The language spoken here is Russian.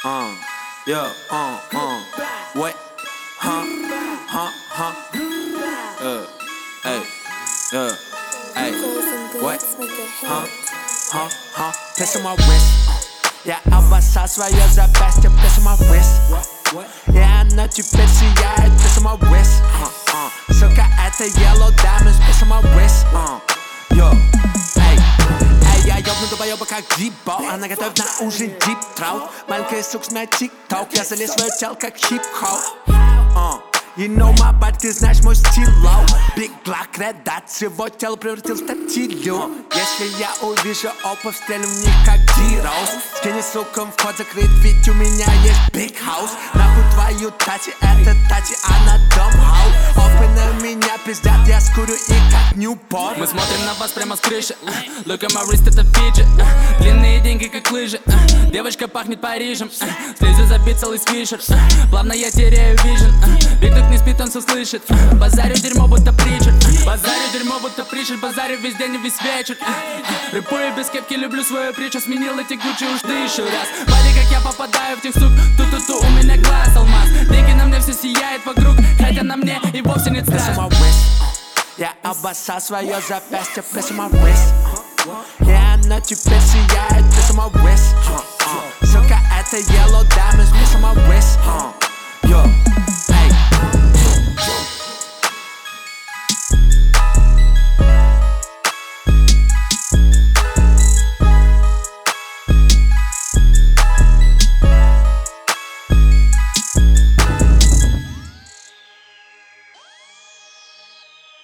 Yeah, what? Hey, hey, what? Piss on my wrist. Я обоссал свое запястье, piss on my wrist. Я ночью персияет, piss on my wrist. Сука, это yellow diamonds, piss on my wrist. Yo, эй, я ёбну долбоёба как Дибо. Она готовит на ужин дип траут. Маленькая сука знает тик-ток. Я залез в свое тело как хип-хоп. You know my body, ты знаешь мой стило. Big Glock, Red Dot, всего тело превратилось в татилью. Если я увижу опа, стрелю в них как Дирос. Скини сукам, вход закрыт, ведь у меня есть Big House. Нахуй твою тати, это тати, она домхаус. Опы на меня пиздят, я скурю их как Newport. Мы смотрим на вас прямо с крыши. Look at my wrist, это Фиджи. Длинные деньги как лыжи. Девочка пахнет Парижем. Слезы забит целый свишер. Плавно я теряю вижен. Биг не спит, он все слышит. Базарю дерьмо, будто притчер. Базарю дерьмо, будто притчер. Базарю весь день и весь вечер. Рэпую без кепки, люблю свою притчу. Сменил эти Гуччи уж 1000 раз. Смотри, как я попадаю в тех сук. Ту-ту-ту, у меня глаз алмаз. Деньги на мне все сияет вокруг. Хотя на мне и вовсе нет страха. Я обоссал свое запястье, piss on my wrist. Я ночью персияет, piss on my wrist. Сука, это yellow diamonds, piss on my wrist. Yo.